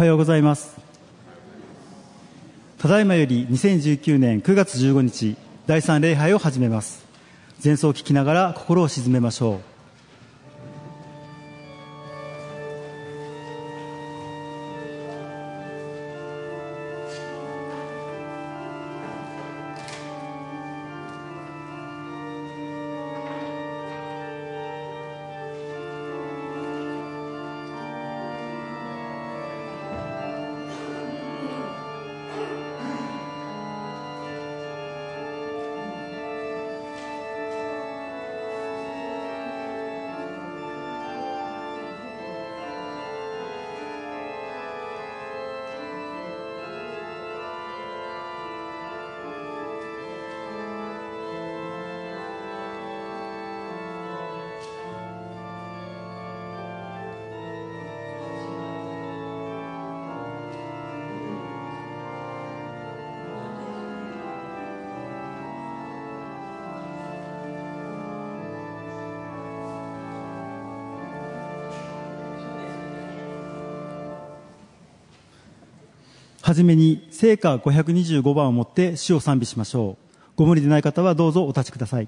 はようございます。ただいまより2019年9月15日第3礼拝を始めます。前奏を聴きながら心を静めましょう。はじめに聖歌525番をもって主を賛美しましょう。ご無理でない方はどうぞお立ちください。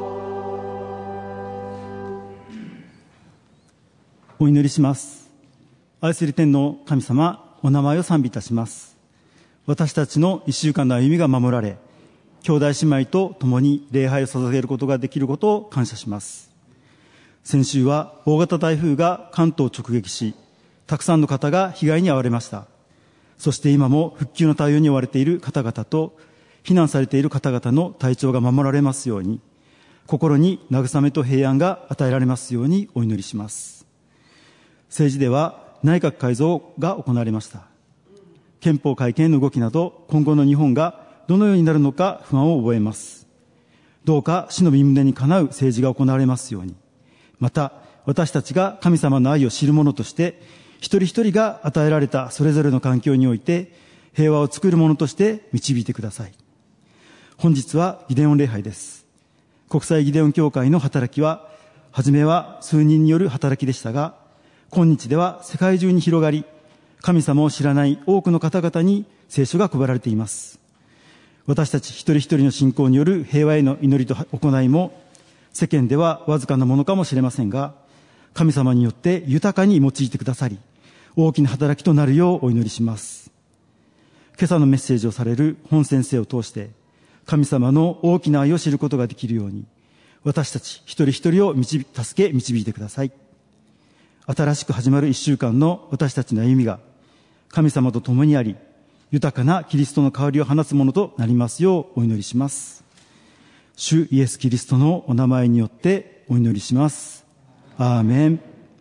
お祈りします。 愛する天の神様、お名前を賛美いたします。私たちの一週間の歩みが守られ、兄弟姉妹と共に礼拝を捧げることができることを感謝します。先週は大型台風が関東を直撃し、たくさんの方が被害に遭われました。そして今も復旧の対応に追われている方々と、避難されている方々の体調が守られますように、心に慰めと平安が与えられますようにお祈りします。政治では内閣改造が行われました。憲法改憲の動きなど、今後の日本がどのようになるのか不安を覚えます。どうか死の身胸にかなう政治が行われますように、また私たちが神様の愛を知る者として、一人一人が与えられたそれぞれの環境において平和を作る者として導いてください。本日はギデオン礼拝です。国際ギデオン教会の働きは、初めは数人による働きでしたが、今日では世界中に広がり、神様を知らない多くの方々に聖書が配られています。私たち一人一人の信仰による平和への祈りと行いも、世間ではわずかなものかもしれませんが、神様によって豊かに用いてくださり、大きな働きとなるようお祈りします。今朝のメッセージをされる本先生を通して、神様の大きな愛を知ることができるように、私たち一人一人を助け導いてください。新しく始まる一週間の私たちの歩みが、神様と共にあり、豊かなキリストの香りを放つものとなりますようお祈りします。主イエス・キリストのお名前によってお祈りします。アーメン。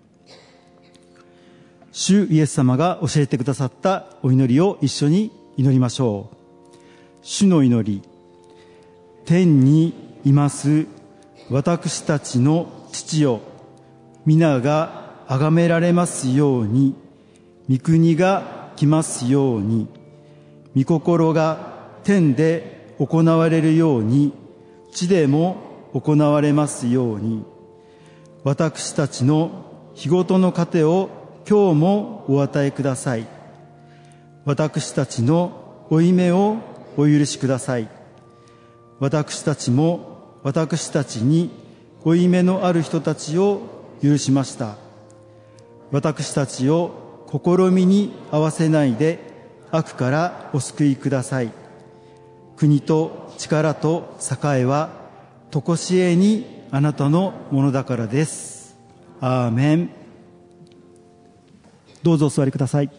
主イエス様が教えてくださったお祈りを一緒に祈りましょう。主の祈り。天にいます私たちの父よ、皆が崇められますように、御国が来ますように、御心が天で行われるように、地でも行われますように、私たちの日ごとの糧を今日もお与えください。私たちの負い目をお許しください。私たちも私たちに負い目のある人たちを許しました。私たちを試みに合わせないで悪からお救いください。国と力と栄はとこしえにあなたのものだからです。アーメン。どうぞお座りください。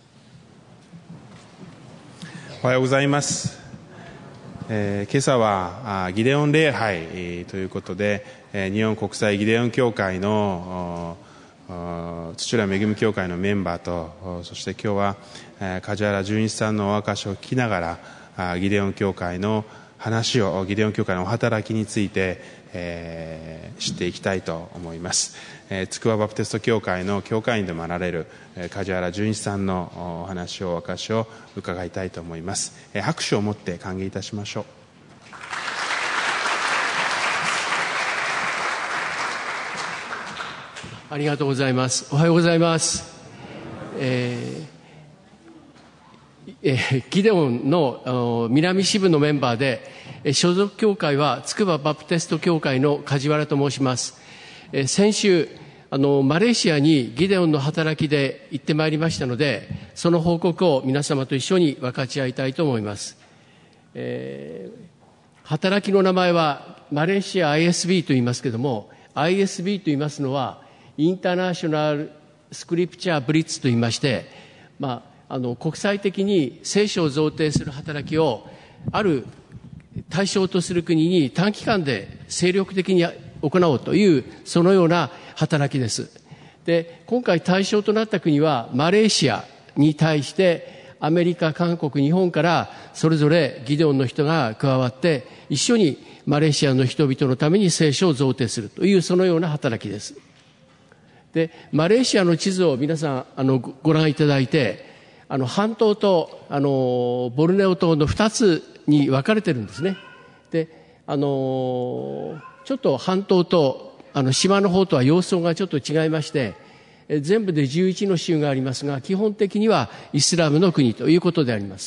おはようございます。今朝はギデオン礼拝ということで、日本国際ギデオン教会の土浦恵み教会のメンバーと、そして今日は梶原純一さんのお証を聞きながら、ギデオン教会の話を、ギデオン教会のお働きについて、知っていきたいと思います。筑波バプテスト教会の教会員でもあられる梶原純一さんのお話を、お証を伺いたいと思います。拍手をもって歓迎いたしましょう。 ありがとうございます。おはようございます。ギデオンの南支部のメンバーで、所属教会は筑波バプテスト教会の梶原と申します。先週マレーシアにギデオンの働きで行ってまいりましたので、その報告を皆様と一緒に分かち合いたいと思います。働きの名前はマレーシア ISB と言いますけれども、 ISB と言いますのはインターナショナルスクリプチャーブリッツと言いまして、国際的に聖書を贈呈する働きをある対象とする国に短期間で精力的に行おうという、そのような働きです。で、今回対象となった国はマレーシアに対してアメリカ、韓国、日本からそれぞれギデオンの人が加わって一緒にマレーシアの人々のために聖書を贈呈するという、そのような働きです。で、マレーシアの地図を皆さんご覧いただいて、半島とボルネオ島の2つに分かれてるんですね。で、ちょっと半島と島の方とは様相がちょっと違いまして、全部で11の州がありますが、基本的にはイスラムの国ということであります。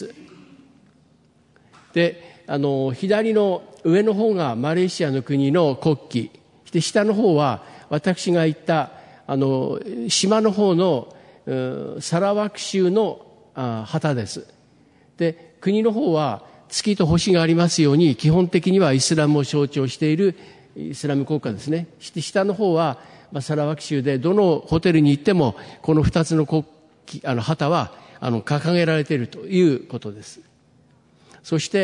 で、左の上の方がマレーシアの国の国旗で、下の方は私が行った島の方のサラワク州の旗です。で、国の方は月と星がありますように、基本的にはイスラムを象徴しているイスラム国家ですね。下の方は、サラワク州でどのホテルに行っても、この2つの旗は掲げられているということです。そして、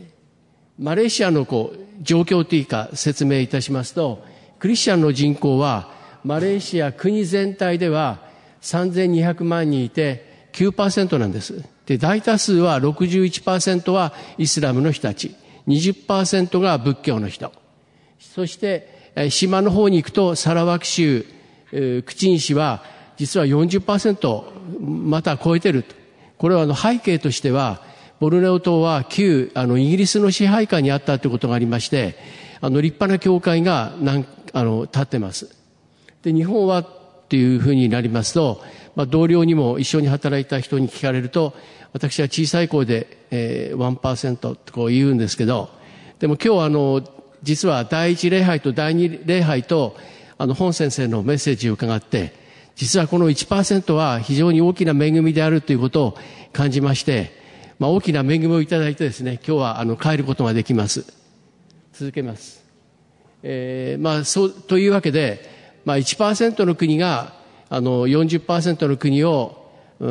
マレーシアの状況というか説明いたしますと、クリスチャンの人口はマレーシア国全体では3200万人いて 9% なんです。で、大多数は 61% はイスラムの人たち、20% が仏教の人。そして島の方に行くとサラワク州、クチン市は実は 40% また超えていると。これは背景としては、ボルネオ島は旧イギリスの支配下にあったということがありまして、立派な教会が立ってます。で、日本はっていうふうになりますと、同僚にも一緒に働いた人に聞かれると、私は小さい声で、1% とこう言うんですけど、でも今日実は第一礼拝と第二礼拝と本先生のメッセージを伺って、実はこの 1% は非常に大きな恵みであるということを感じまして、大きな恵みをいただいてですね、今日は帰ることができます。続けます。そうというわけで、1% の国が40% の国を、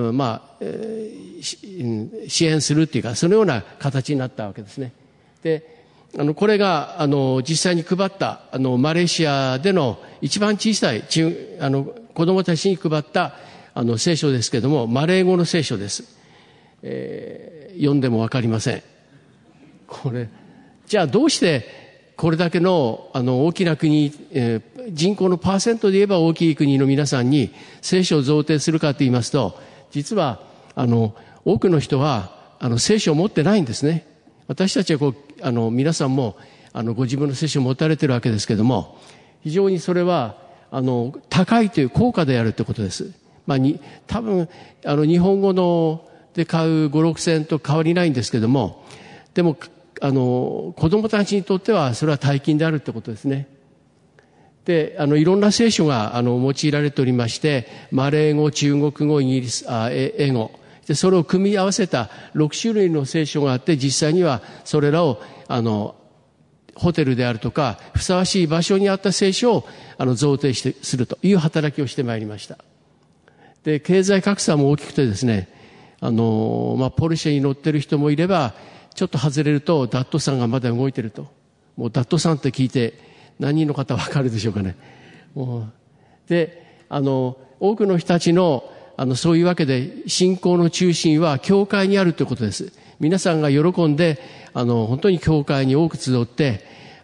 支援するっていうか、そのような形になったわけですね。で、これが実際に配ったマレーシアでの一番小さい子供たちに配った聖書ですけれども、マレー語の聖書です。読んでもわかりません。これじゃあどうしてこれだけの大きな国、人口のパーセントで言えば大きい国の皆さんに聖書を贈呈するかと言いますと、実は多くの人は聖書を持ってないんですね。私たちは皆さんもご自分の聖書を持たれているわけですけれども、非常にそれは高いという高価であるということです。多分日本語で買う5、6千と変わりないんですけども、でも子供たちにとってはそれは大金であるということですね。で、いろんな聖書が用いられておりまして、マレー語、中国語、英語で、それを組み合わせた6種類の聖書があって、実際にはそれらをホテルであるとかふさわしい場所にあった聖書を贈呈するという働きをしてまいりました。で、経済格差も大きくてですね、ポルシェに乗ってる人もいれば、ちょっと外れるとダットさんがまだ動いてると。もうダットさんって聞いて何人の方わかるでしょうかね。で、多くの人たちのそういうわけで信仰の中心は教会にあるということです。皆さんが喜んで本当に教会に多く集って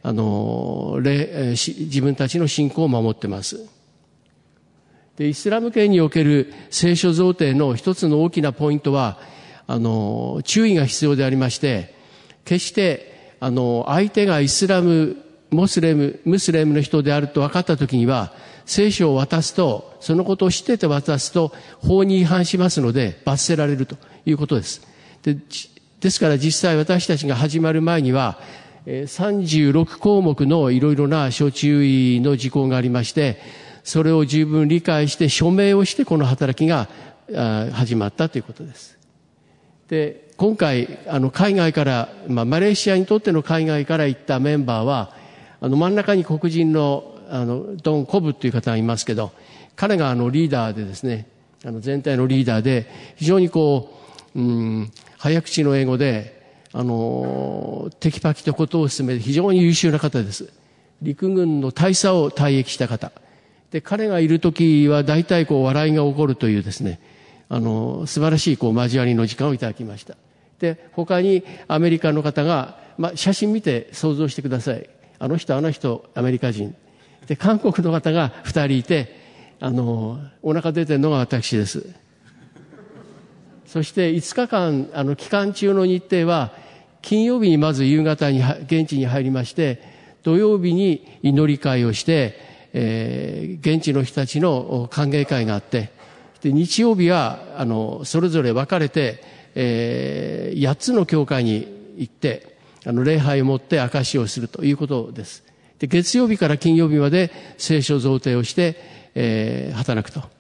自分たちの信仰を守っています。で、イスラム圏における聖書贈呈の一つの大きなポイントは注意が必要でありまして、決して相手がイスラムムスリムの人であると分かったときには、聖書を渡すと、そのことを知ってて渡すと法に違反しますので罰せられるということです。ですから実際私たちが始まる前には36項目のいろいろな諸注意の事項がありまして、それを十分理解して署名をしてこの働きが始まったということです。で、今回海外から、マレーシアにとっての海外から行ったメンバーは真ん中に黒人のドン・コブという方がいますけど、彼がリーダーでですね、全体のリーダーで、非常に早口の英語でテキパキとことを進めて非常に優秀な方です。陸軍の大佐を退役した方で、彼がいるときは大体笑いが起こるというですね、素晴らしい交わりの時間をいただきました。で、他にアメリカの方が、写真見て想像してください。あの人アメリカ人で、韓国の方が2人いて、お腹出てるのが私です。そして5日間期間中の日程は、金曜日にまず夕方に現地に入りまして、土曜日に祈り会をして、現地の人たちの歓迎会があって、で、日曜日はそれぞれ分かれて、8つの教会に行って礼拝をもって証しをするということです。で、月曜日から金曜日まで聖書贈呈をして、働くと。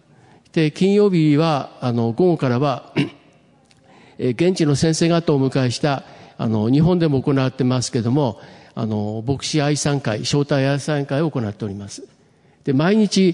で、金曜日は、午後からは、現地の先生方をお迎えした、日本でも行ってますけども、牧師愛賛会、招待愛賛会を行っております。で、毎日、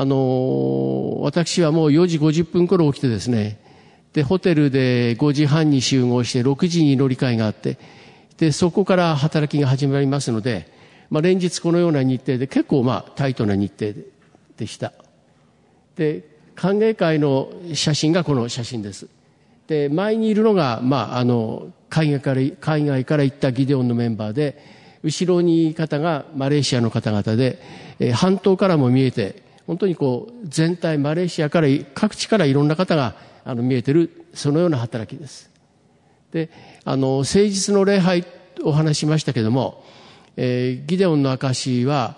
私はもう4時50分頃起きてですね、で、ホテルで5時半に集合して6時に乗り換えがあって、で、そこから働きが始まりますので、連日このような日程で結構タイトな日程でした。で、歓迎会の写真がこの写真です。で、前にいるのが、海外から行ったギデオンのメンバーで、後ろにいる方がマレーシアの方々で、半島からも見えて、本当に全体マレーシアから、各地からいろんな方が見えてる、そのような働きです。で、誠実の礼拝を話しましたけども、ギデオンの証は、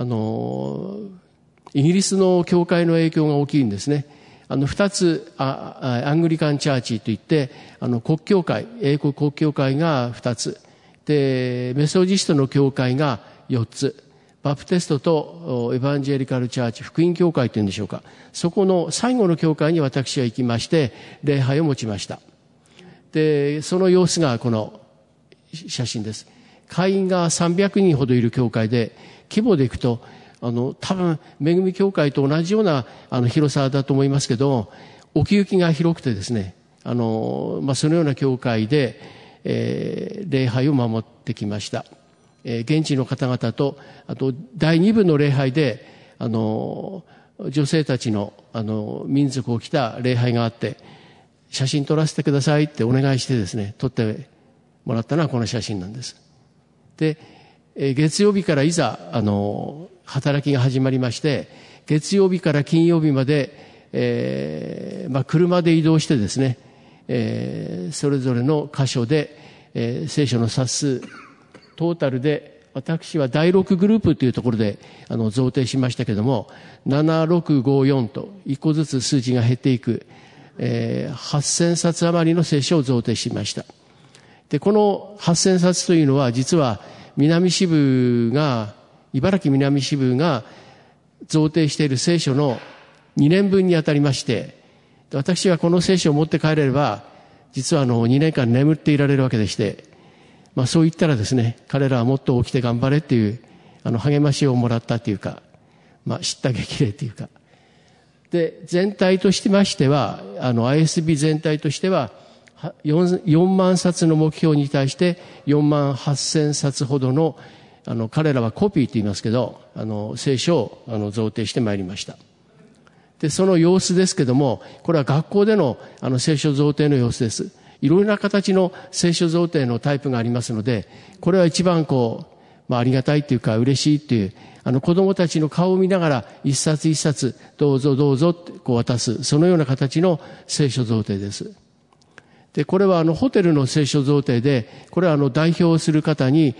イギリスの教会の影響が大きいんですね。二つ、アングリカンチャーチといって、国教会、英国国教会が二つ。で、メソジストの教会が四つ。バプテストとエヴァンジェリカルチャーチ、福音教会というんでしょうか。そこの最後の教会に私は行きまして、礼拝を持ちました。で、その様子がこの写真です。会員が300人ほどいる教会で、規模でいくと、多分、恵み教会と同じような、広さだと思いますけど、奥行きが広くてですね、そのような教会で、礼拝を守ってきました。現地の方々と、あと、第2部の礼拝で、女性たちの、民族を着た礼拝があって、写真撮らせてくださいってお願いしてですね、撮ってもらったのはこの写真なんです。で、月曜日からいざ、働きが始まりまして、月曜日から金曜日まで、車で移動してですね、それぞれの箇所で、聖書の冊数、トータルで、私は第6グループというところで、贈呈しましたけども、7654と、一個ずつ数字が減っていく、8000冊余りの聖書を贈呈しました。で、この8000冊というのは、実は、南支部が、茨城南支部が贈呈している聖書の2年分にあたりまして、私はこの聖書を持って帰れれば、実は2年間眠っていられるわけでして、そう言ったらですね、彼らはもっと起きて頑張れっていう、励ましをもらったっていうか、知った激励っていうか。で、全体としましては、ISB 全体としては、4万冊の目標に対して4万8000冊ほどの彼らはコピーと言いますけど、聖書を贈呈してまいりました。で、その様子ですけども、これは学校での聖書贈呈の様子です。いろいろな形の聖書贈呈のタイプがありますので、これは一番ありがたいというか嬉しいという、子供たちの顔を見ながら一冊一冊どうぞどうぞって渡す、そのような形の聖書贈呈です。で、これはホテルの聖書贈呈で、これは代表する方に、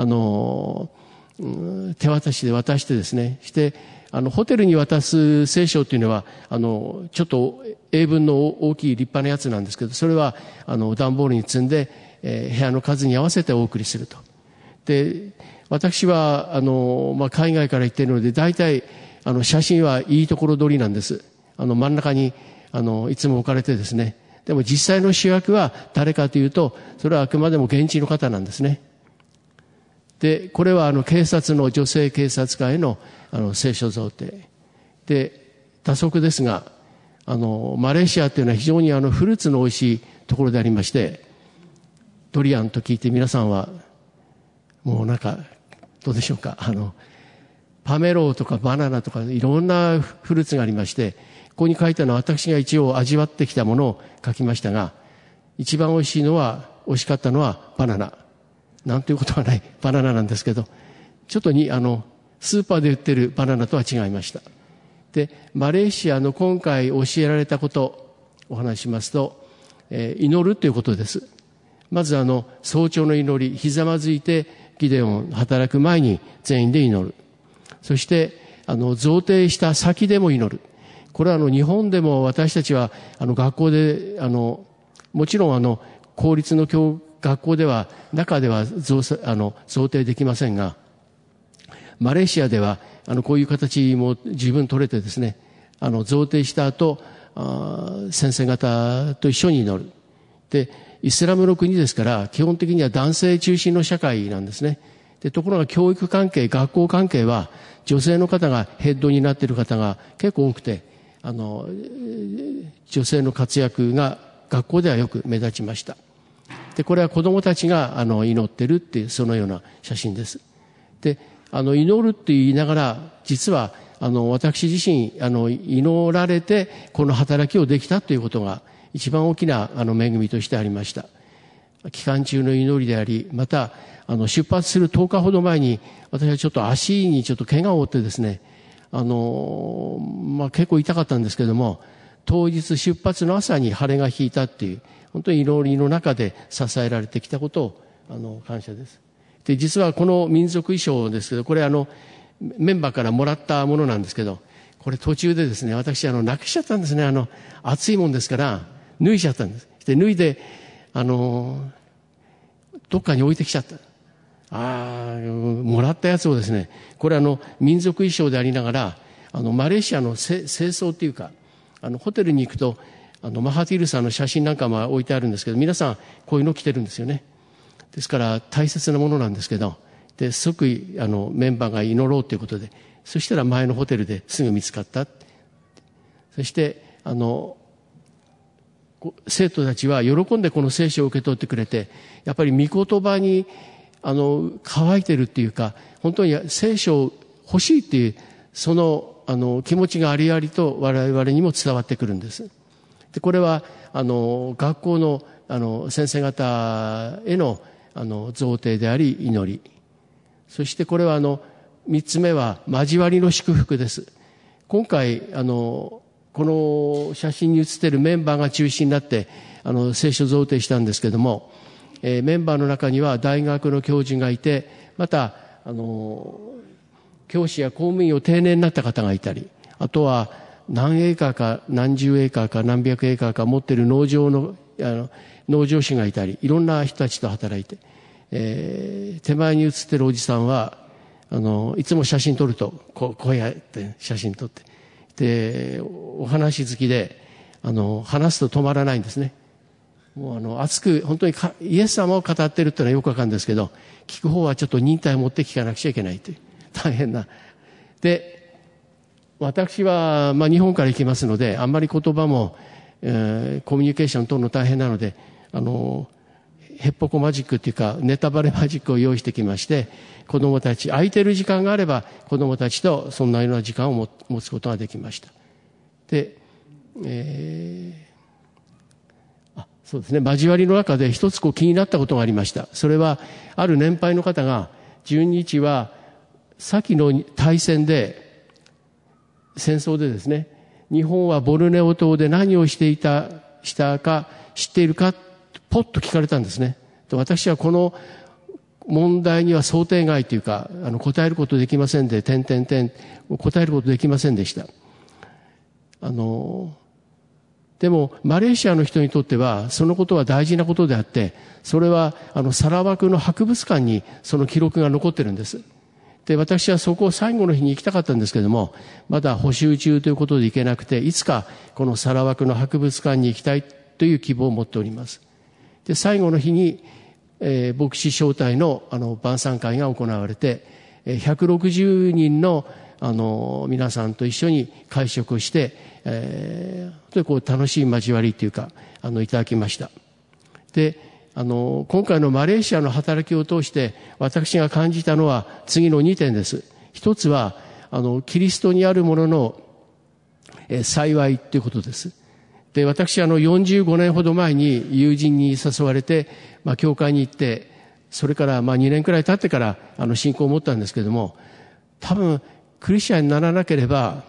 手渡しで渡してですね、して、ホテルに渡す聖書っていうのは、ちょっと英文の大きい立派なやつなんですけど、それは、段ボールに積んで、部屋の数に合わせてお送りすると。で、私は、海外から行っているので、大体、写真はいいところ取りなんです。真ん中に、いつも置かれてですね、でも実際の主役は誰かというと、それはあくまでも現地の方なんですね。で、これは警察の女性警察官への聖書贈呈。で、打足ですが、マレーシアというのは非常にフルーツの美味しいところでありまして、ドリアンと聞いて皆さんは、もうどうでしょうか、パメローとかバナナとかいろんなフルーツがありまして、ここに書いたのは私が一応味わってきたものを書きましたが、一番美味しかったのはバナナ。なんていうことはないバナナなんですけど、ちょっとスーパーで売ってるバナナとは違いました。で、マレーシアの今回教えられたことをお話しますと、祈るということです。まず早朝の祈り、ひざまずいてギデオン働く前に全員で祈る。そして、贈呈した先でも祈る。これは日本でも私たちは学校でもちろん公立の学校では中では贈呈できませんが、マレーシアではこういう形も十分取れてですね、 贈呈した後、先生方と一緒に祈る。で、イスラムの国ですから、基本的には男性中心の社会なんですね。で、ところが教育関係、学校関係は、女性の方がヘッドになっている方が結構多くて、女性の活躍が学校ではよく目立ちました。で、これは子供たちが祈ってるっていう、そのような写真です。で、祈るって言いながら、実は、私自身、祈られて、この働きをできたということが、一番大きな、恵みとしてありました。期間中の祈りであり、また、出発する10日ほど前に、私はちょっと足にちょっと怪我を負ってですね、結構痛かったんですけども、当日出発の朝に腫れが引いたっていう、本当に祈りの中で支えられてきたことを、感謝です。で、実はこの民族衣装ですけど、これメンバーからもらったものなんですけど、これ途中でですね、私なくしちゃったんですね。暑いもんですから、脱いじゃったんです。で、脱いで、どっかに置いてきちゃった。もらったやつをですね、これ民族衣装でありながら、マレーシアの正装っていうか、ホテルに行くと、マハティールさんの写真なんかも置いてあるんですけど、皆さんこういうの着てるんですよね。ですから大切なものなんですけど、で、即位、メンバーが祈ろうということで、そしたら前のホテルですぐ見つかった。そして、生徒たちは喜んでこの聖書を受け取ってくれて、やっぱり御言葉に、乾いてるっていうか、本当に聖書を欲しいっていう、その、気持ちがありありと我々にも伝わってくるんです。で、これは、学校の、先生方への、贈呈であり、祈り。そしてこれは三つ目は交わりの祝福です。今回、この写真に写っているメンバーが中心になって、聖書贈呈したんですけども、メンバーの中には大学の教授がいて、また、教師や公務員を定年になった方がいたり、あとは何エーカーか何十エーカーか何百エーカーか持っている農場主がいたり、いろんな人たちと働いて、手前に写っているおじさんは、いつも写真撮ると、こうやって写真撮って、で、お話好きで、話すと止まらないんですね。もう熱く、本当にイエス様を語っているっていうのはよくわかるんですけど、聞く方はちょっと忍耐を持って聞かなくちゃいけないという、大変な。で、私は、日本から行きますので、あんまり言葉も、コミュニケーション取るの大変なので、ヘッポコマジックっていうか、ネタバレマジックを用意してきまして、子供たち、空いてる時間があれば、子供たちとそんなような時間を持つことができました。で、そうですね、交わりの中で一つ気になったことがありました。それは、ある年配の方が、12日は、先の大戦で、戦争でですね、日本はボルネオ島で何をしたか知っているか、ポッと聞かれたんですね。私はこの問題には想定外というか、答えることできませんで、答えることできませんでした。でも、マレーシアの人にとっては、そのことは大事なことであって、それは、サラワクの博物館にその記録が残ってるんです。で、私はそこを最後の日に行きたかったんですけども、まだ補修中ということで行けなくて、いつかこのサラワクの博物館に行きたいという希望を持っております。で、最後の日に、牧師招待の晩餐会が行われて、160人の皆さんと一緒に会食をして、本当にこう楽しい交わりというか、いただきました。で、今回のマレーシアの働きを通して、私が感じたのは次の2点です。一つは、キリストにあるものの、幸いということです。で、私45年ほど前に友人に誘われて、教会に行って、それから2年くらい経ってから信仰を持ったんですけれども、多分クリスチャンにならなければ、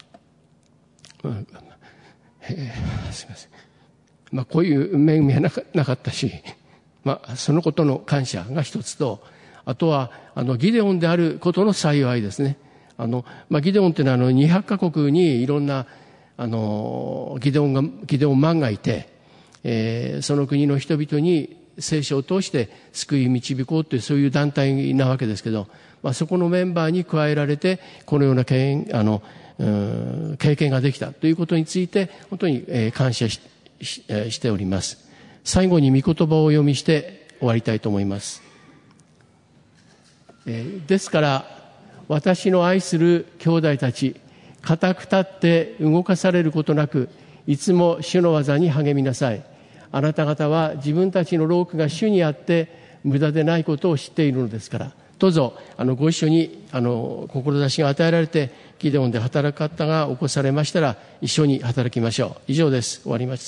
すいません。こういう恵みはなかったし、そのことの感謝が一つと、あとはギデオンであることの幸いですね。ギデオンっていうのは200カ国にいろんなギデオンマンがいて、その国の人々に聖書を通して救い導こうというそういう団体なわけですけど、そこのメンバーに加えられてこのような経験ができたということについて本当に感謝しております。最後に御言葉をお読みして終わりたいと思います。ですから私の愛する兄弟たち、固く立って動かされることなくいつも主の技に励みなさい。あなた方は自分たちの労苦が主にあって無駄でないことを知っているのですから、どうぞご一緒に志が与えられてギデオンで働く方が起こされましたら一緒に働きましょう。以上です。終わります。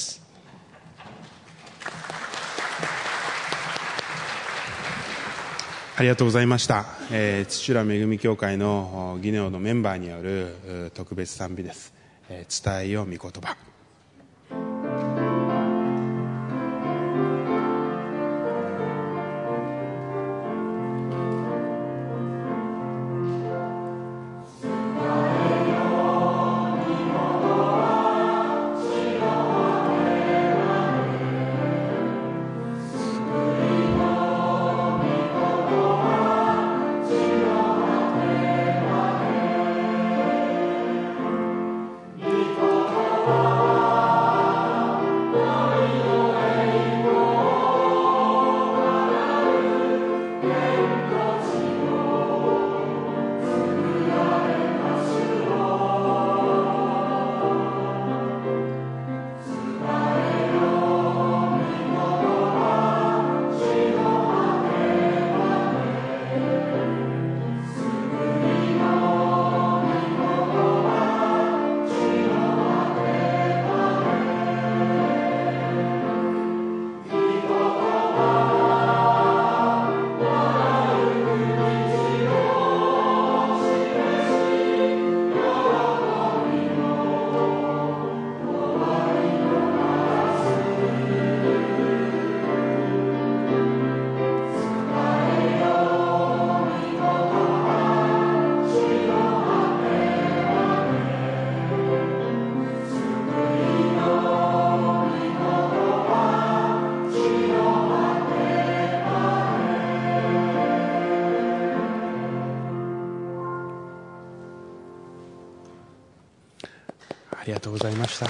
ありがとうございました。土浦恵み教会のギデオンのメンバーによる特別賛美です。伝えよ御言葉。ありがとうございました。あ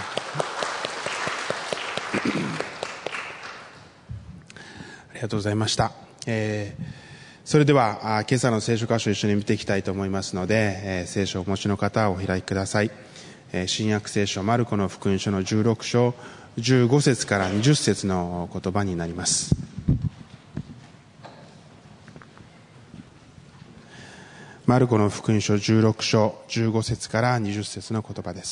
りがとうございました。それでは今朝の聖書箇所を一緒に見ていきたいと思いますので、聖書をお持ちの方はお開きください。新約聖書マルコの福音書の16章15節から20節の言葉になります。マルコの福音書16章15節から20節の言葉です。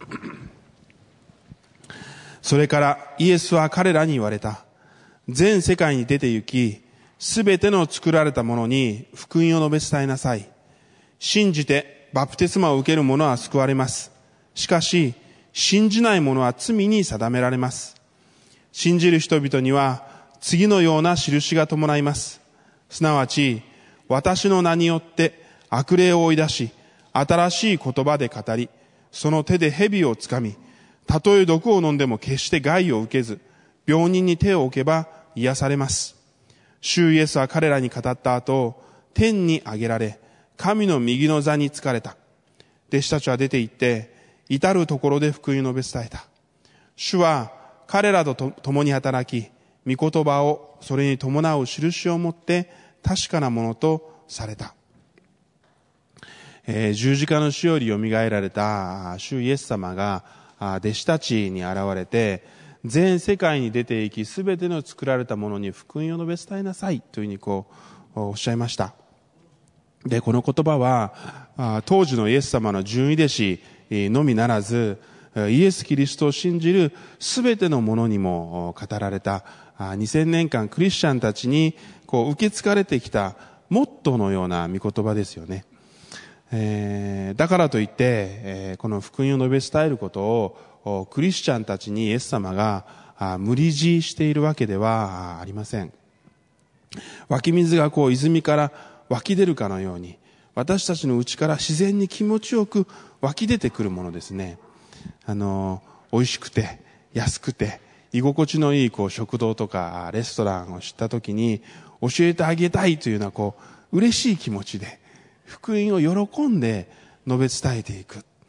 それからイエスは彼らに言われた。全世界に出て行き、すべての作られたものに福音を述べ伝えなさい。信じてバプテスマを受ける者は救われます。しかし、信じない者は罪に定められます。信じる人々には次のような印が伴います。すなわち、私の名によって悪霊を追い出し、新しい言葉で語り、その手で蛇をつかみ、たとえ毒を飲んでも決して害を受けず、病人に手を置けば癒されます。主イエスは彼らに語った後、天に上げられ、神の右の座に就かれた。弟子たちは出て行って、至るところで福音を述べ伝えた。主は彼らと共に働き、御言葉をそれに伴う印をもって確かなものとされた。十字架の死よりよみがえられた主イエス様が弟子たちに現れて、全世界に出て行き、すべての作られたものに福音を述べ伝えなさいというふうにおっしゃいました。で、この言葉は当時のイエス様の純弟子のみならず、イエス・キリストを信じるすべてのものにも語られた、2000年間クリスチャンたちに受け継がれてきたモットーのような御言葉ですよね。だからといって、この福音を述べ伝えることをクリスチャンたちにイエス様が無理強いしているわけではありません。湧き水が泉から湧き出るかのように、私たちの内から自然に気持ちよく湧き出てくるものですね。美味しくて安くて居心地のいい食堂とかレストランを知ったときに教えてあげたいというような嬉しい気持ちで福音を喜んで述べ伝えていく。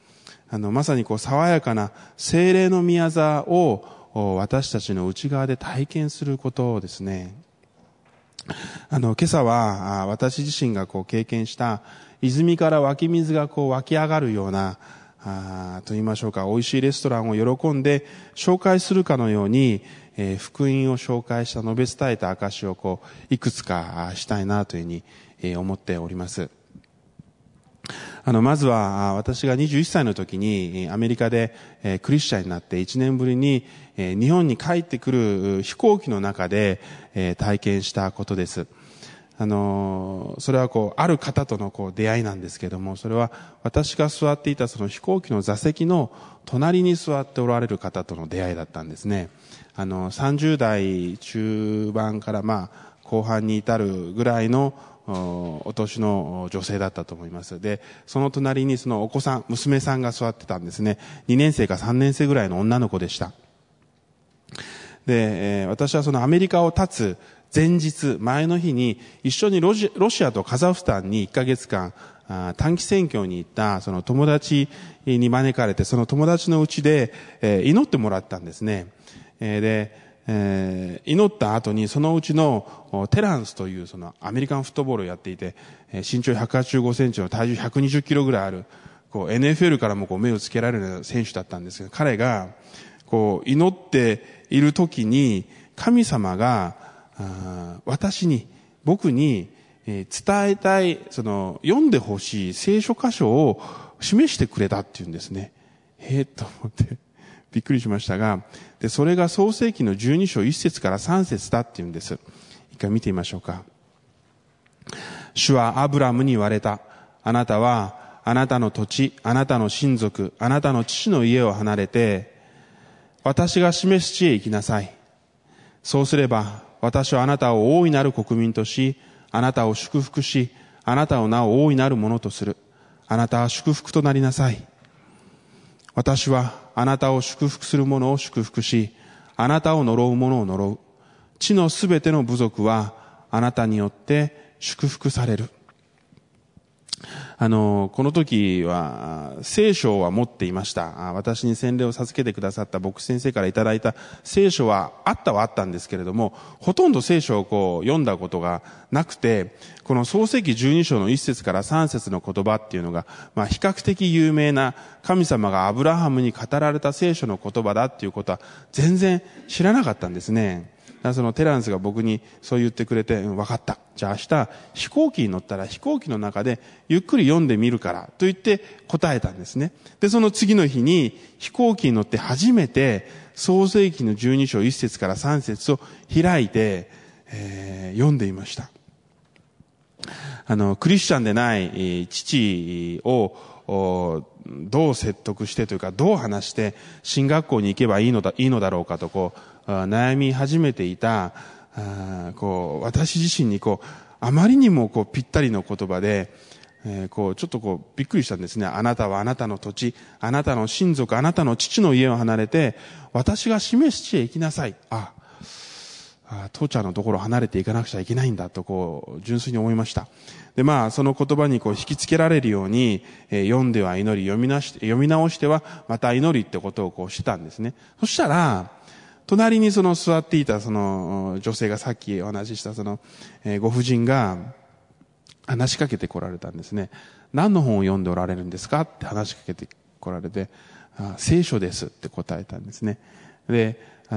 まさに爽やかな聖霊の御業を私たちの内側で体験することですね。今朝は私自身が経験した泉から湧き水が湧き上がるようなと言いましょうか、美味しいレストランを喜んで紹介するかのように、福音を紹介した述べ伝えた証をいくつかしたいなというふうに思っております。まずは私が21歳の時にアメリカでクリスチャンになって1年ぶりに日本に帰ってくる飛行機の中で体験したことです。それはある方との出会いなんですけれども、それは私が座っていたその飛行機の座席の隣に座っておられる方との出会いだったんですね。30代中盤から後半に至るぐらいのお年の女性だったと思います。で、その隣にそのお子さん、娘さんが座ってたんですね。2年生か3年生ぐらいの女の子でした。で、私はそのアメリカを立つ前日、前の日に一緒にロシアとカザフスタンに1ヶ月間短期宣教に行ったその友達に招かれて、その友達のうちで祈ってもらったんですね。で、祈った後にそのうちのテランスというそのアメリカンフットボールをやっていて、身長185センチの体重120キロぐらいある、NFL からも目をつけられる選手だったんですが、彼が祈っている時に神様が僕に伝えたい、読んでほしい聖書箇所を示してくれたっていうんですね。と思ってびっくりしましたが、で、それが創世記の12章1節から3節だっていうんです。一回見てみましょうか。主はアブラムに言われた。あなたはあなたの土地、あなたの親族、あなたの父の家を離れて、私が示す地へ行きなさい。そうすれば、私はあなたを大いなる国民とし、あなたを祝福し、あなたをなお大いなるものとする。あなたは祝福となりなさい。私はあなたを祝福する者を祝福し、あなたを呪う者を呪う。地のすべての部族はあなたによって祝福される。この時は聖書は持っていました。私に洗礼を授けてくださった牧師先生からいただいた聖書はあったんですけれども、ほとんど聖書を読んだことがなくて、この創世記12章の1節から3節の言葉っていうのが、比較的有名な神様がアブラハムに語られた聖書の言葉だっていうことは全然知らなかったんですね。そのテランスが僕にそう言ってくれて、分かった。じゃあ明日飛行機に乗ったら飛行機の中でゆっくり読んでみるからと言って答えたんですね。で、その次の日に飛行機に乗って初めて創世記の12章1節から3節を開いて、読んでいました。クリスチャンでない父をどう説得してというか、どう話して進学校に行けばいいのだろうかと悩み始めていた、私自身にあまりにもぴったりの言葉で、ちょっとびっくりしたんですね。あなたはあなたの土地、あなたの親族、あなたの父の家を離れて、私が示す地へ行きなさい。父ちゃんのところを離れていかなくちゃいけないんだと純粋に思いました。で、その言葉に引きつけられるように、読んでは祈り、読み直してはまた祈りってことをしてたんですね。そしたら、隣に座っていた女性がさっきお話ししたご婦人が話しかけてこられたんですね。何の本を読んでおられるんですかって話しかけてこられて、聖書ですって答えたんですね。で、日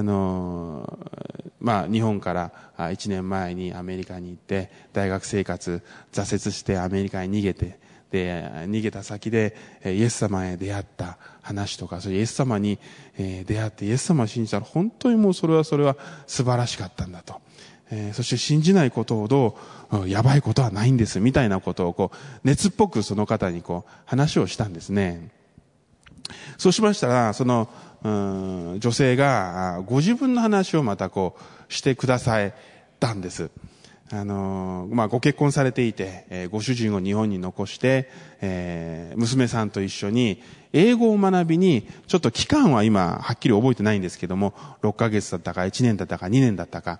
本から1年前にアメリカに行って大学生活挫折してアメリカに逃げて、で逃げた先でイエス様へ出会った話とか、それイエス様に出会ってイエス様を信じたら本当にもうそれは素晴らしかったんだと、そして信じないことほどやばいことはないんですみたいなことを熱っぽくその方に話をしたんですね。そうしましたら女性がご自分の話をまたしてくださったんです。ご結婚されていて、ご主人を日本に残して、娘さんと一緒に英語を学びに、ちょっと期間は今はっきり覚えてないんですけども、6ヶ月だったか1年だったか2年だったか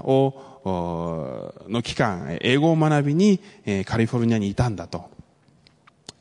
の期間、英語を学びにカリフォルニアにいたんだと。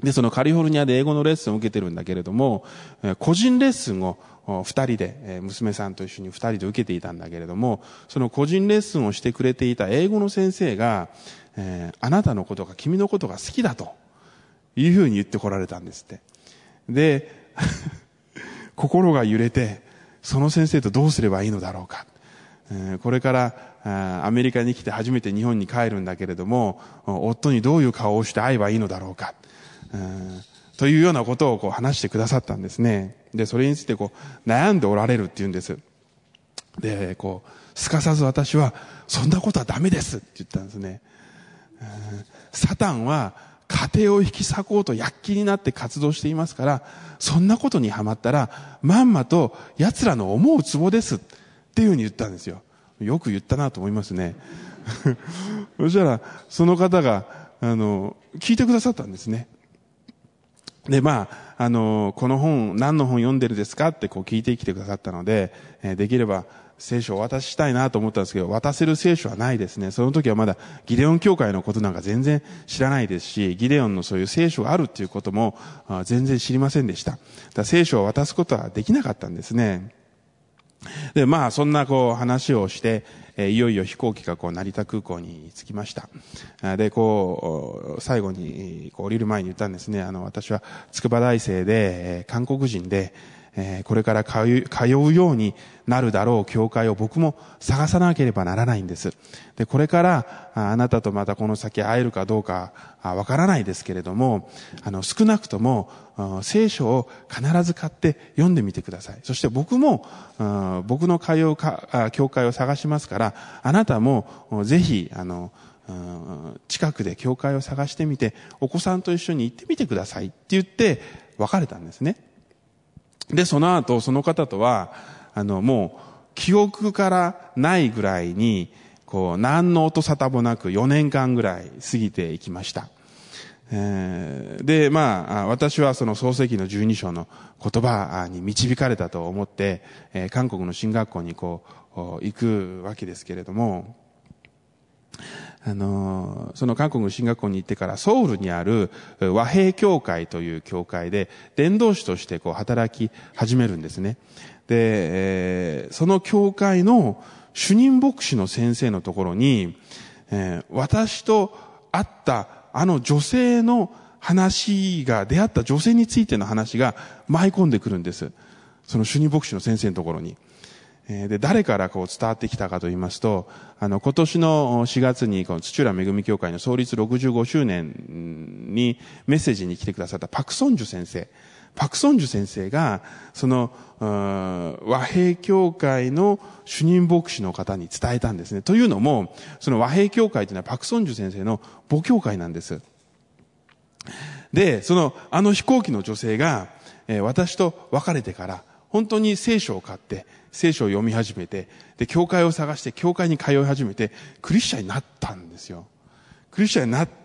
で、そのカリフォルニアで英語のレッスンを受けてるんだけれども、個人レッスンを二人で、娘さんと一緒に二人で受けていたんだけれども、その個人レッスンをしてくれていた英語の先生が、あなたのことが、君のことが好きだというふうに言ってこられたんですって。で、心が揺れて、その先生とどうすればいいのだろうか。これからアメリカに来て初めて日本に帰るんだけれども、夫にどういう顔をして会えばいいのだろうか。というようなことを話してくださったんですね。で、それについて悩んでおられるっていうんです。で、すかさず私は、そんなことはダメですって言ったんですね。サタンは家庭を引き裂こうと躍起になって活動していますから、そんなことにはまったら、まんまと奴らの思うツボですっていうふうに言ったんですよ。よく言ったなと思いますね。そしたら、その方が、聞いてくださったんですね。で、この本、何の本読んでるですかって聞いてきてくださったので、できれば聖書をお渡ししたいなと思ったんですけど、渡せる聖書はないですね。その時はまだギデオン教会のことなんか全然知らないですし、ギデオンのそういう聖書があるっていうことも全然知りませんでした。だから聖書を渡すことはできなかったんですね。で、そんな話をして、いよいよ飛行機が成田空港に着きました。で、最後に降りる前に言ったんですね。私は筑波大生で、韓国人で、これから通うようになるだろう教会を僕も探さなければならないんです。で、これからあなたとまたこの先会えるかどうかわからないですけれども、少なくとも聖書を必ず買って読んでみてください。そして僕も僕の通う教会を探しますから、あなたもぜひ近くで教会を探してみて、お子さんと一緒に行ってみてくださいって言って別れたんですね。で、その後、その方とは、もう、記憶からないぐらいに、何の音沙汰もなく4年間ぐらい過ぎていきました。で、私はその創世記の12章の言葉に導かれたと思って、韓国の進学校に行くわけですけれども、その韓国の進学校に行ってからソウルにある和平教会という教会で伝道師として働き始めるんですね。で、その教会の主任牧師の先生のところに、私と会った女性の話が、出会った女性についての話が舞い込んでくるんです。その主任牧師の先生のところに。で、誰から伝わってきたかと言いますと、今年の4月に土浦恵み教会の創立65周年にメッセージに来てくださったパクソンジュ先生。パクソンジュ先生が、その、和平教会の主任牧師の方に伝えたんですね。というのも、その和平教会というのはパクソンジュ先生の母教会なんです。で、飛行機の女性が、私と別れてから、本当に聖書を買って、聖書を読み始めて、で、教会を探して、教会に通い始めて、クリスチャンになったんですよ。クリスチャンになって、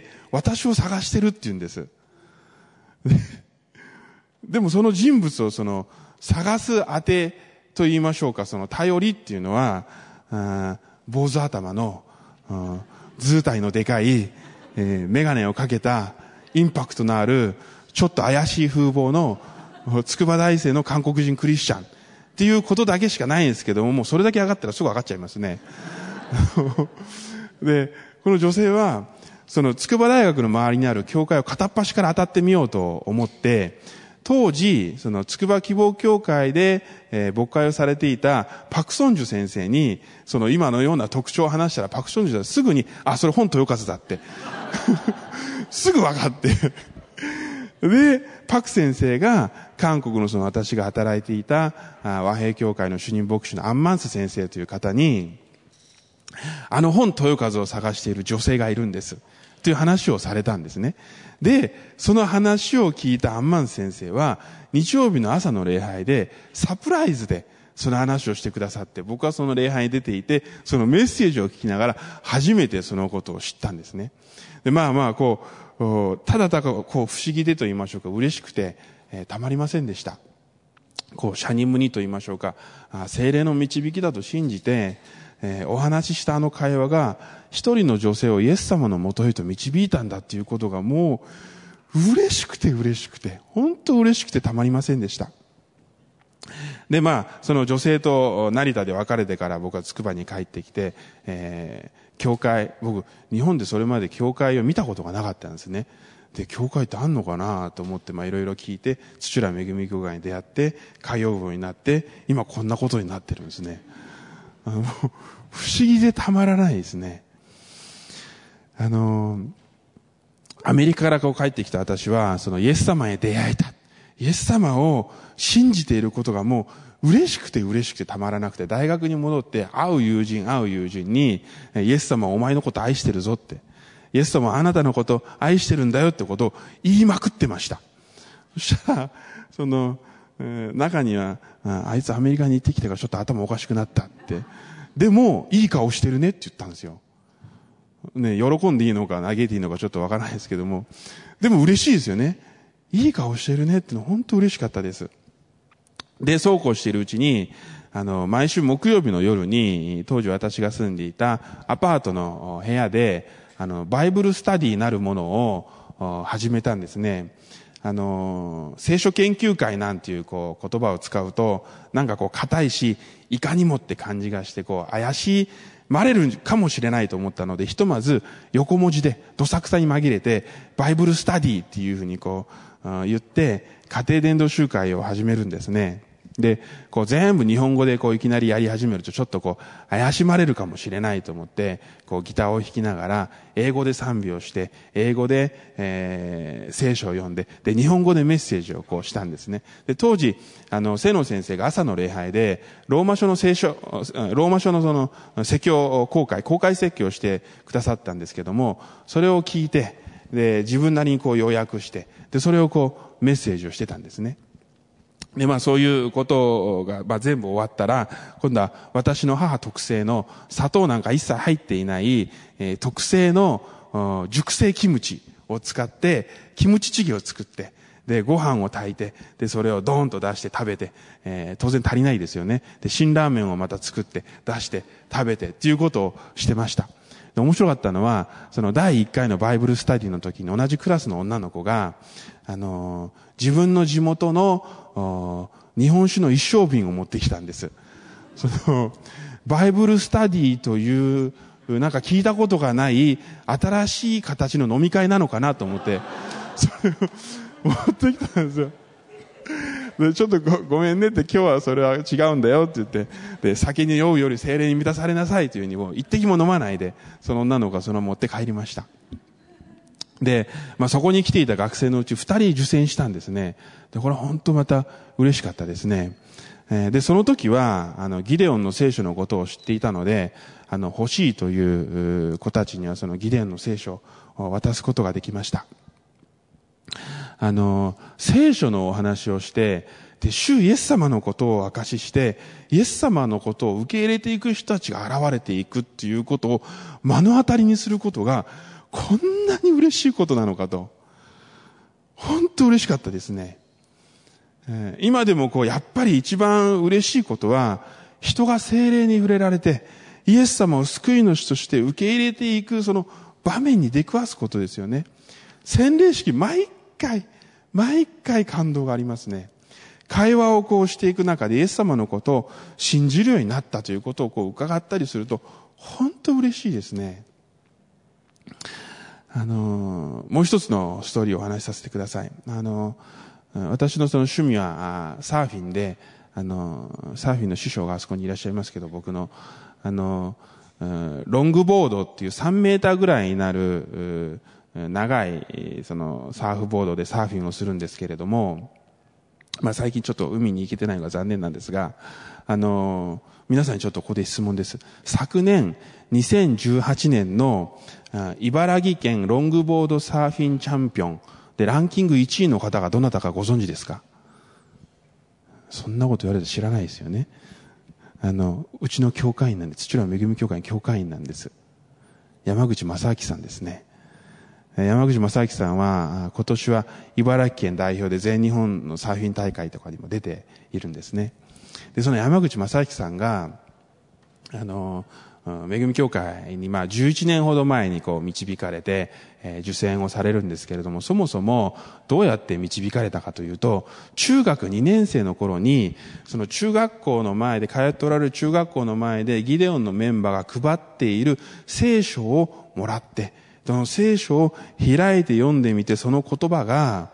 私を探してるって言うんです。でもその人物を探す当てと言いましょうか、頼りっていうのは、坊主頭の、図体のでかい、メガネをかけた、インパクトのある、ちょっと怪しい風貌の、筑波大生の韓国人クリスチャンっていうことだけしかないんですけども、もうそれだけ上がったらすぐ上がっちゃいますね。で、この女性は、筑波大学の周りにある教会を片っ端から当たってみようと思って、当時、筑波希望教会で、牧会をされていたパクソンジュ先生に、今のような特徴を話したら、パクソンジュはすぐに、それ本豊和だって。すぐ分かって。で、パク先生が、韓国の私が働いていた和平教会の主任牧師のアンマンス先生という方に、本豊和を探している女性がいるんです。という話をされたんですね。で、その話を聞いたアンマンス先生は、日曜日の朝の礼拝で、サプライズでその話をしてくださって、僕はその礼拝に出ていて、そのメッセージを聞きながら、初めてそのことを知ったんですね。で、ただ不思議でと言いましょうか、嬉しくて、たまりませんでした。シャニムニと言いましょうか、聖霊の導きだと信じて、お話しした会話が、一人の女性をイエス様のもとへと導いたんだっていうことがも嬉しくて、本当嬉しくてたまりませんでした。で、その女性と成田で別れてから僕は筑波に帰ってきて、教会、僕、日本でそれまで教会を見たことがなかったんですね。で、教会ってあんのかなと思って、いろいろ聞いて、土浦恵み教会に出会って、通うようになって、今こんなことになってるんですね。不思議でたまらないですね。アメリカから帰ってきた私は、そのイエス様へ出会えた。イエス様を信じていることがもう嬉しくてたまらなくて、大学に戻って会う友人に、イエス様はお前のこと愛してるぞって。イエス様はあなたのこと愛してるんだよってことを言いまくってました。そしたら、中には、あいつアメリカに行ってきてからちょっと頭おかしくなったって。でも、いい顔してるねって言ったんですよ。ね、喜んでいいのか嘆いていいのかちょっとわからないですけども。でも嬉しいですよね。いい顔してるねっての本当嬉しかったです。で、そうこうしているうちに、毎週木曜日の夜に、当時私が住んでいたアパートの部屋で、バイブルスタディなるものを始めたんですね。聖書研究会なんていう言葉を使うと、硬いし、いかにもって感じがして、怪しまれるかもしれないと思ったので、ひとまず横文字でどさくさに紛れて、バイブルスタディっていうふうに言って、家庭伝道集会を始めるんですね。で、全部日本語でいきなりやり始めるとちょっと怪しまれるかもしれないと思って、ギターを弾きながら、英語で賛美をして、英語で、聖書を読んで、で、日本語でメッセージをしたんですね。で、当時、瀬野先生が朝の礼拝で、ローマ書の説教公開説教をしてくださったんですけども、それを聞いて、で、自分なりに要約して、で、それをメッセージをしてたんですね。で、そういうことが、全部終わったら、今度は私の母特製の砂糖なんか一切入っていない、特製の熟成キムチを使って、キムチチゲを作って、で、ご飯を炊いて、で、それをドーンと出して食べて、当然足りないですよね。で、辛ラーメンをまた作って出して食べてっていうことをしてました。で、面白かったのは、その第1回のバイブルスタディの時に同じクラスの女の子が、自分の地元の日本酒の一升瓶を持ってきたんです。バイブルスタディという、聞いたことがない新しい形の飲み会なのかなと思って、それを持ってきたんですよ。で、ちょっとごめんねって、今日はそれは違うんだよって言って、で、酒に酔うより精霊に満たされなさいというふうにもう一滴も飲まないで、その女の子がその持って帰りました。で、そこに来ていた学生のうち2人受選したんですね。で、これ本当また嬉しかったですね。で、その時は、ギデオンの聖書のことを知っていたので、欲しいという子たちにはそのギデオンの聖書を渡すことができました。聖書のお話をして、で、主イエス様のことを証しして、イエス様のことを受け入れていく人たちが現れていくっていうことを目の当たりにすることが、こんなに嬉しいことなのかと。本当嬉しかったですね。今でもやっぱり一番嬉しいことは、人が聖霊に触れられて、イエス様を救い主として受け入れていくその場面に出くわすことですよね。洗礼式、毎回感動がありますね。会話をしていく中でイエス様のことを信じるようになったということを伺ったりすると、本当嬉しいですね。もう一つのストーリーをお話しさせてください。私のその趣味はサーフィンで、サーフィンの師匠があそこにいらっしゃいますけど、僕の、ロングボードっていう3メーターぐらいになる、長い、そのサーフボードでサーフィンをするんですけれども、最近ちょっと海に行けてないのが残念なんですが、皆さんにちょっとここで質問です。昨年、2018年の茨城県ロングボードサーフィンチャンピオンでランキング1位の方がどなたかご存知ですか？そんなこと言われて知らないですよね。うちの教会員なんです。土浦恵み教会の教会員なんです。山口正明さんですね。山口正明さんは今年は茨城県代表で全日本のサーフィン大会とかにも出ているんですね。で、その山口正明さんが恵み教会に11年ほど前に導かれて、受洗をされるんですけれども、そもそもどうやって導かれたかというと、中学2年生の頃に、その中学校の前で、通っておられる中学校の前でギデオンのメンバーが配っている聖書をもらって、その聖書を開いて読んでみて、その言葉が、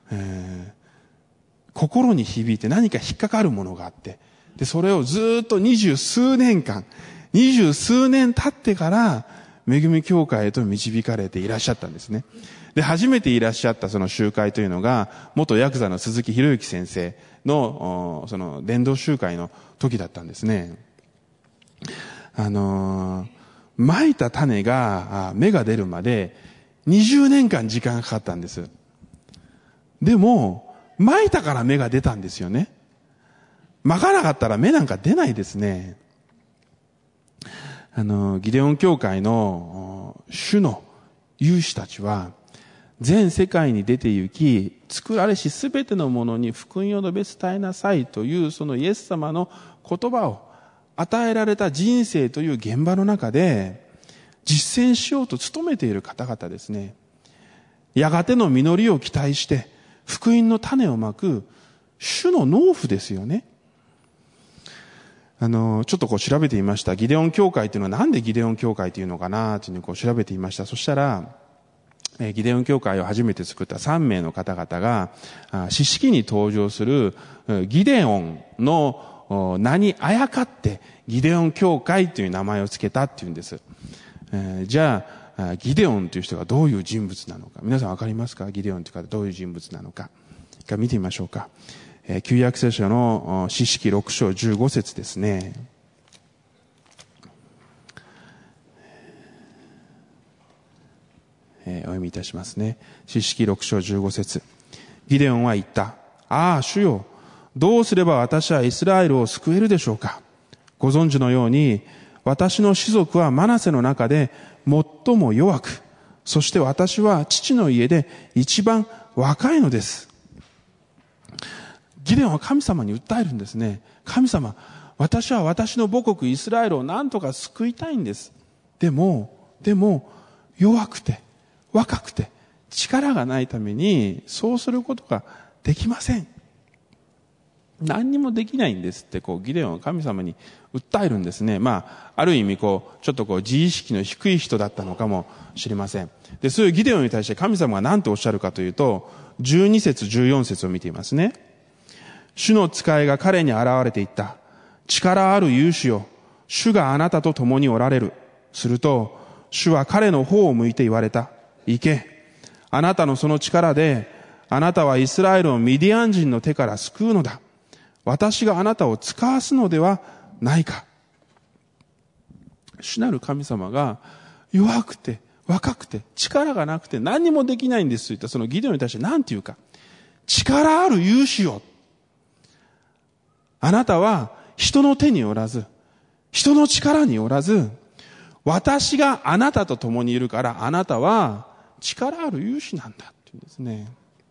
心に響いて何か引っかかるものがあって、で、それをずっと20数年経ってから、恵み教会へと導かれていらっしゃったんですね。で、初めていらっしゃったその集会というのが、元ヤクザの鈴木博之先生の、その伝道集会の時だったんですね。蒔いた種が芽が出るまで20年間時間がかかったんです。でも、蒔いたから芽が出たんですよね。蒔かなかったら芽なんか出ないですね。ギデオン教会の主の勇士たちは、全世界に出て行き、作られしすべてのものに福音を述べ伝えなさいというそのイエス様の言葉を与えられた人生という現場の中で実践しようと努めている方々ですね。やがての実りを期待して福音の種をまく主の農夫ですよね。ちょっと調べてみました。ギデオン教会というのはなんでギデオン教会というのかなというのを調べてみました。そしたら、ギデオン教会を初めて作った3名の方々が、詩式に登場するギデオンの名にあやかって、ギデオン教会という名前を付けたっていうんです。じゃあ、ギデオンという人がどういう人物なのか。皆さんわかりますか？ギデオンという方はどういう人物なのか。一回見てみましょうか。旧約聖書の詩式6章15節ですね。お読みいたしますね。詩式6章15節。ギデオンは言った。ああ、主よ、どうすれば私はイスラエルを救えるでしょうか。ご存知のように、私の士族はマナセの中で最も弱く、そして私は父の家で一番若いのです。ギデオンは神様に訴えるんですね。神様、私は私の母国イスラエルを何とか救いたいんです。でも、弱くて、若くて、力がないために、そうすることができません。何にもできないんですって、ギデオンは神様に訴えるんですね。ある意味、ちょっと自意識の低い人だったのかもしれません。で、そういうギデオンに対して神様が何とおっしゃるかというと、12節、14節を見ていますね。主の使いが彼に現れていった。力ある勇士よ。主があなたと共におられる。すると、主は彼の方を向いて言われた。行け。あなたのその力で、あなたはイスラエルをミディアン人の手から救うのだ。私があなたを使わすのではないか。主なる神様が弱くて、若くて、力がなくて何にもできないんですと言ったそのギデオンに対して何て言うか。力ある勇士よ。あなたは人の手におらず、人の力におらず、私があなたと共にいるからあなたは力ある勇士なんだっていうんですね。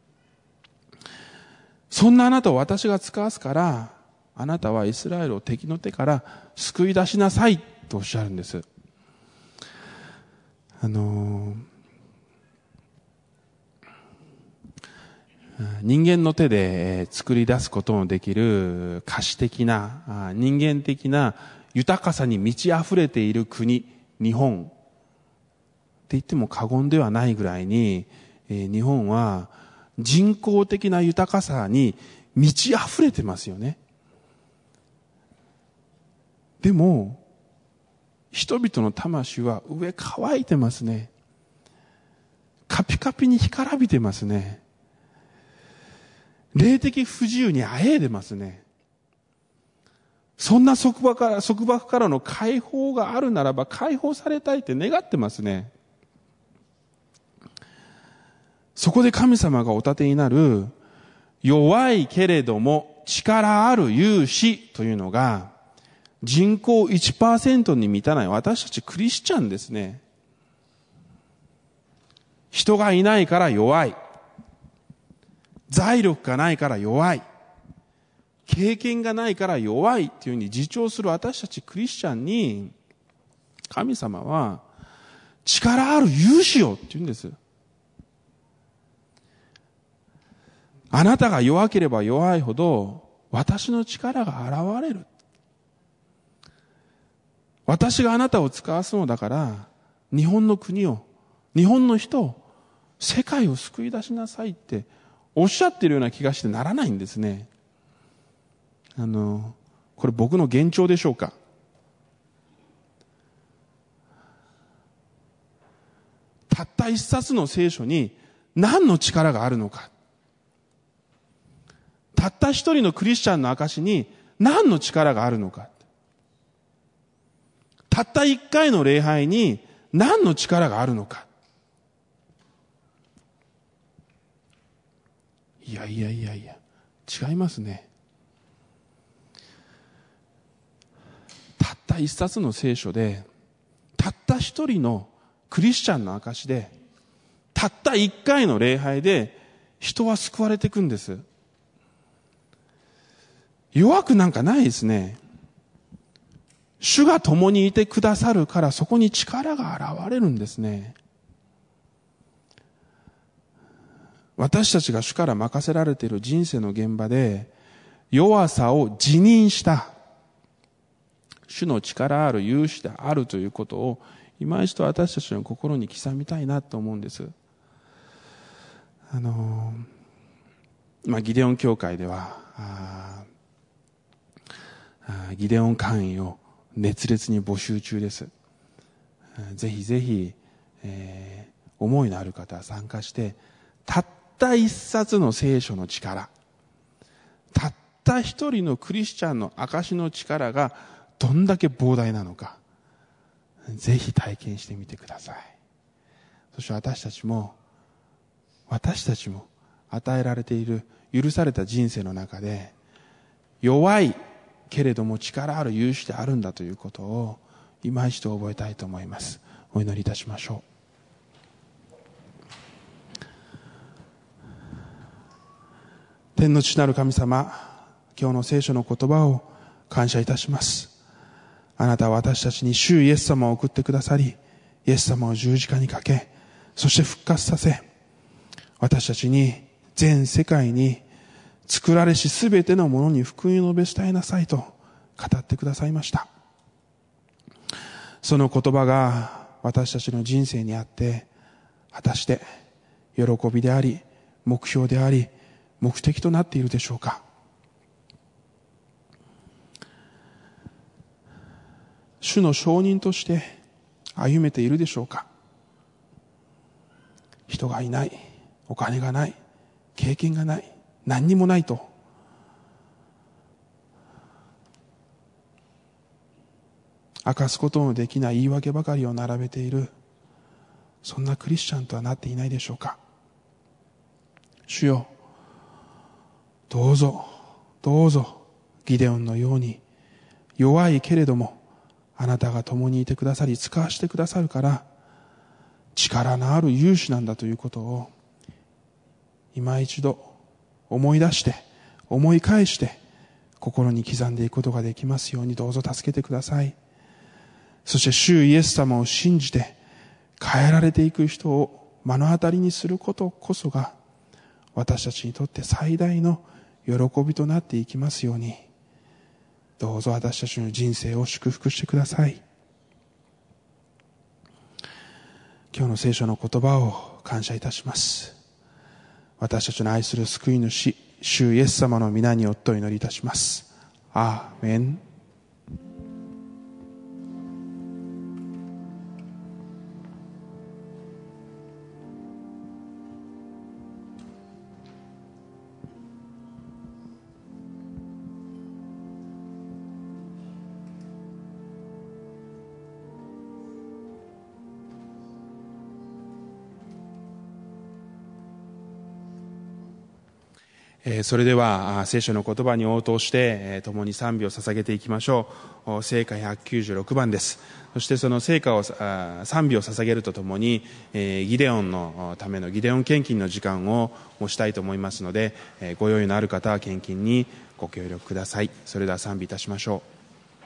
そんなあなたを私が使わすから、あなたはイスラエルを敵の手から救い出しなさいとおっしゃるんです。人間の手で作り出すことのできる可視的な人間的な豊かさに満ち溢れている国、日本って言っても過言ではないぐらいに、日本は人工的な豊かさに満ち溢れてますよね。でも人々の魂は上乾いてますね。カピカピに干からびてますね。霊的不自由にあえいでますね。そんな束縛からの解放があるならば解放されたいって願ってますね。そこで神様がお立てになる弱いけれども力ある勇士というのが人口 1% に満たない私たちクリスチャンですね。人がいないから弱い。財力がないから弱い。 経験がないから弱いっていうふうに自重する私たちクリスチャンに、神様は力ある勇士よって言うんです。あなたが弱ければ弱いほど私の力が現れる。私があなたを使わすのだから、日本の国を、日本の人を、世界を救い出しなさいっておっしゃってるような気がしてならないんですね。これ僕の幻聴でしょうか。たった一冊の聖書に何の力があるのか。たった一人のクリスチャンの証に何の力があるのか。たった一回の礼拝に何の力があるのか。いや、違いますね。たった一冊の聖書で、たった一人のクリスチャンの証で、たった一回の礼拝で人は救われていくんです。弱くなんかないですね。主が共にいてくださるから、そこに力が現れるんですね。私たちが主から任せられている人生の現場で、弱さを自認した主の力ある勇士であるということを、今一度私たちの心に刻みたいなと思うんです。ギデオン教会ではギデオン会員を熱烈に募集中です。ぜひぜひ、思いのある方は参加して、たった一冊の聖書の力、たった一人のクリスチャンの証の力がどんだけ膨大なのか、ぜひ体験してみてください。そして私たちも与えられている許された人生の中で、弱いけれども力ある勇士であるんだということを今一度覚えたいと思います。お祈りいたしましょう。天の父なる神様、今日の聖書の言葉を感謝いたします。あなたは私たちに主イエス様を送ってくださり、イエス様を十字架にかけ、そして復活させ、私たちに全世界に作られしすべてのものに福音を述べ伝えなさいと語ってくださいました。その言葉が私たちの人生にあって、果たして喜びであり、目標であり、目的となっているでしょうか。主の証人として歩めているでしょうか。人がいない、お金がない、経験がない、何にもないと、明かすことのできない言い訳ばかりを並べている、そんなクリスチャンとはなっていないでしょうか。主よ、どうぞギデオンのように弱いけれどもあなたが共にいてくださり使わしてくださるから力のある勇士なんだということを今一度思い出して思い返して心に刻んでいくことができますようにどうぞ助けてください。そして主イエス様を信じて変えられていく人を目の当たりにすることこそが私たちにとって最大の喜びとなっていきますように、どうぞ私たちの人生を祝福してください。今日の聖書の言葉を感謝いたします。私たちの愛する救い主、主イエス様の皆によってお祈りいたします。アーメン。それでは聖書の言葉に応答して共に賛美を捧げていきましょう。聖歌196番です。そしてその聖歌を賛美を捧げるとともにギデオンのためのギデオン献金の時間をしたいと思いますので、ご用意のある方は献金にご協力ください。それでは賛美いたしましょう。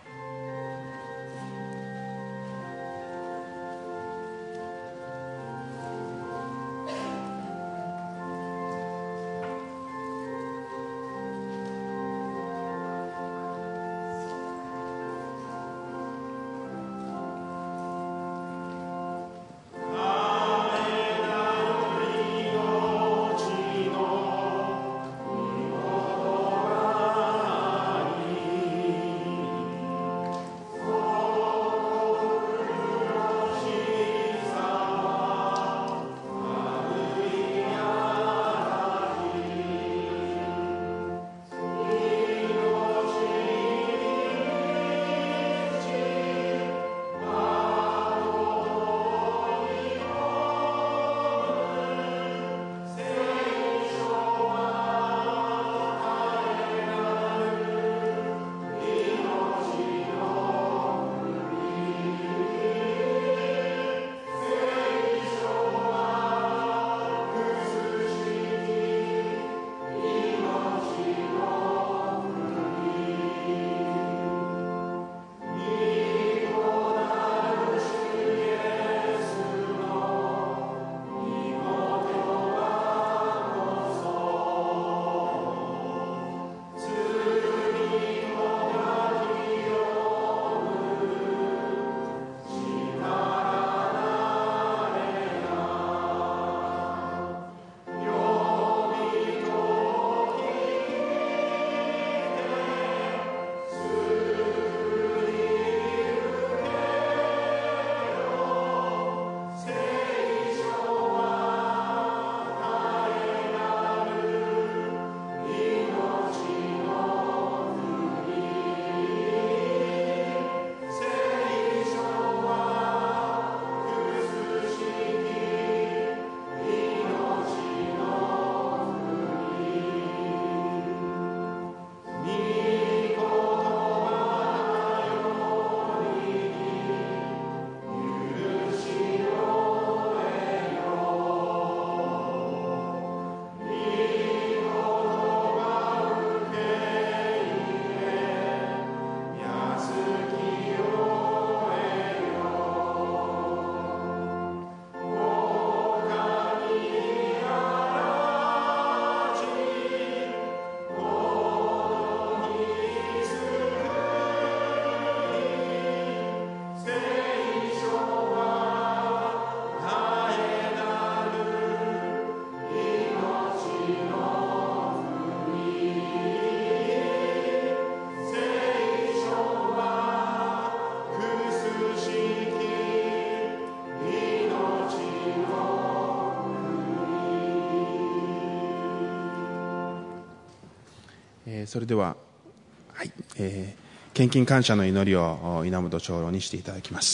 それでは、はい、献金感謝の祈りを稲本長老にしていただきます。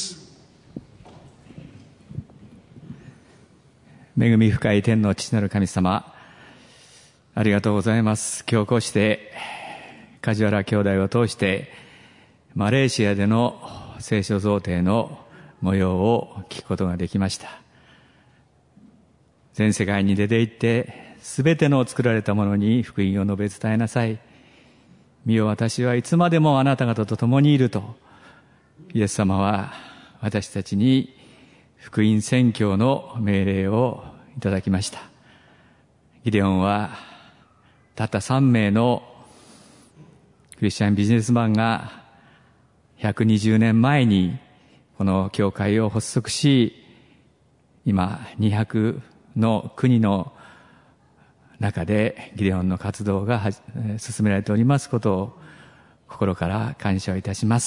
恵み深い天の父なる神様、ありがとうございます。今日こうして梶原兄弟を通してマレーシアでの聖書贈呈の模様を聞くことができました。全世界に出て行ってすべての作られたものに福音を述べ伝えなさい。見よ、私はいつまでもあなた方と共にいるとイエス様は私たちに福音宣教の命令をいただきました。ギデオンはたった3名のクリスチャンビジネスマンが120年前にこの教会を発足し、今200の国の中でギデオンの活動が進められておりますことを心から感謝をいたします。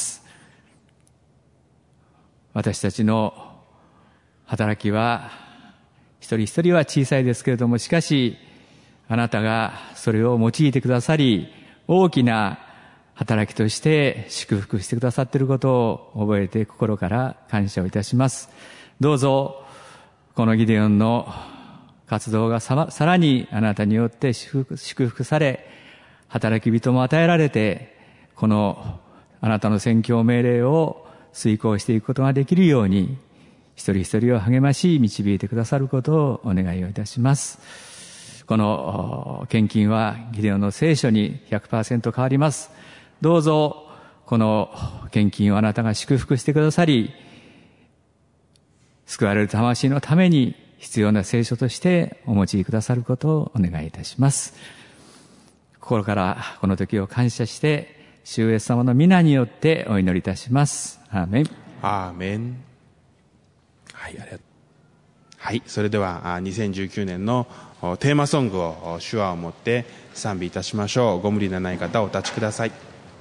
私たちの働きは一人一人は小さいですけれども、しかしあなたがそれを用いてくださり、大きな働きとして祝福してくださっていることを覚えて心から感謝をいたします。どうぞこのギデオンの活動がさらにあなたによって祝福され、働き人も与えられて、このあなたの宣教命令を遂行していくことができるように、一人一人を励まし導いてくださることをお願いをいたします。 この献金はギデオンの聖書に 100% 変わります。どうぞこの献金をあなたが祝福してくださり、救われる魂のために必要な聖書としてお持ちくださることをお願いいたします。心からこの時を感謝して、主イエス様の皆によってお祈りいたします。アーメン。 アーメン。はい、ありがとう。はい、それでは2019年のテーマソングを手話を持って賛美いたしましょう。ご無理のない方お立ちください。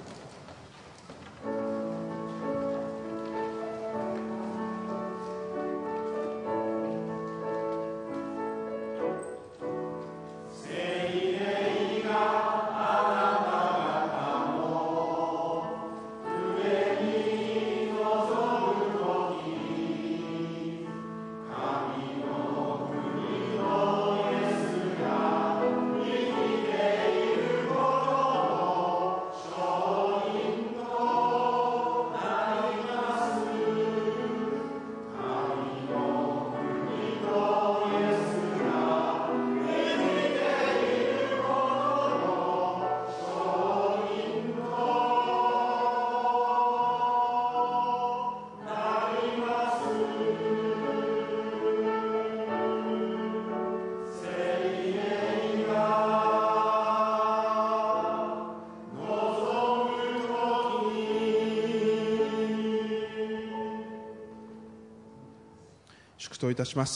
祝祷いたします。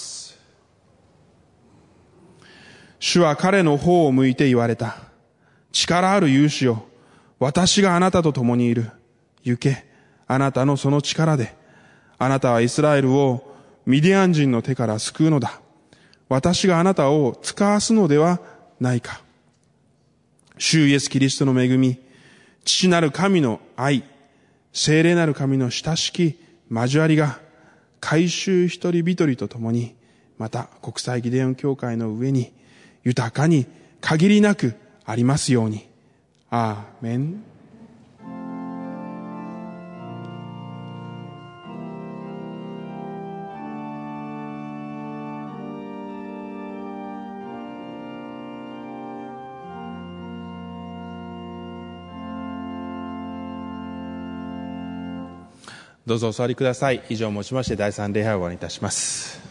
主は彼の方を向いて言われた。力ある勇士よ、私があなたと共にいる。行け、あなたのその力で。あなたはイスラエルをミディアン人の手から救うのだ。私があなたを使わすのではないか。主イエスキリストの恵み、父なる神の愛、聖霊なる神の親しき交わりが、改宗一人一人と共に、また国際ギデオン教会の上に豊かに限りなくありますように。アーメン。どうぞお座りください。以上をもちまして第3礼拝を終わりいたします。